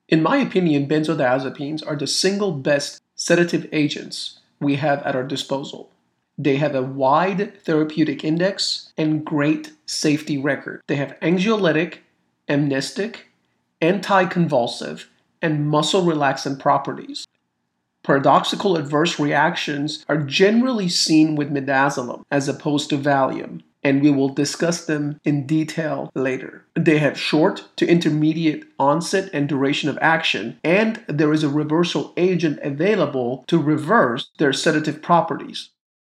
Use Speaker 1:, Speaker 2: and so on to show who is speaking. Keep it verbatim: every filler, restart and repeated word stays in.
Speaker 1: In my opinion, benzodiazepines are the single best sedative agents we have at our disposal. They have a wide therapeutic index and great safety record. They have anxiolytic, amnestic, anticonvulsive, and muscle relaxant properties. Paradoxical adverse reactions are generally seen with midazolam as opposed to Valium, and we will discuss them in detail later. They have short to intermediate onset and duration of action, and there is a reversal agent available to reverse their sedative properties.